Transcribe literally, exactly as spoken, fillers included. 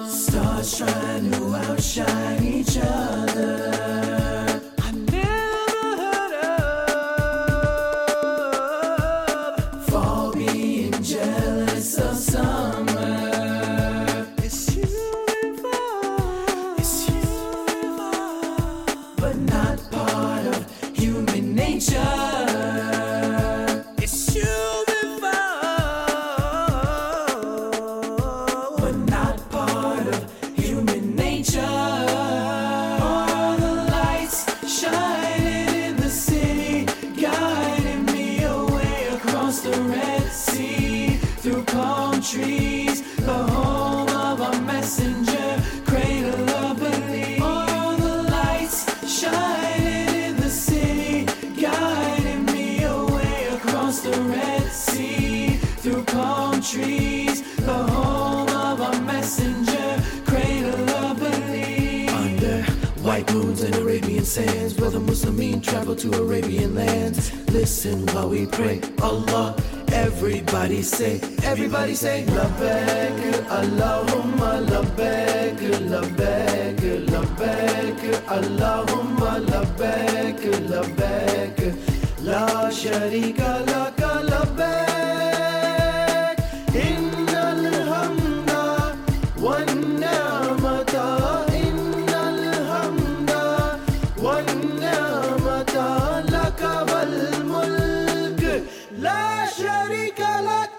Stars trying to outshine each other. I never heard of fall being jealous of summer. It's you and fall, it's you and fall, but not part of human nature. It's you and fall, but not part of human nature. All the lights shining in the city, guiding me away across the Red Sea, through palm trees, the home of our messenger, cradle of belief. All the lights shining in the city, guiding me away across the Red Sea, through palm trees, the home of our messenger, cradle of belief. Under white moons and Arabian sands, where the Muslimin travel to Arabian lands. Listen while we pray, Allah. Everybody say, everybody say, Labbaik, Allahumma labbaik, labbaik, labbaik, Allahumma labbaik, labbaik, la sharika laka labbaik, innal hamda wan ni'mata, innal hamda wan ni'mata laka wal mulk, la sharika lak.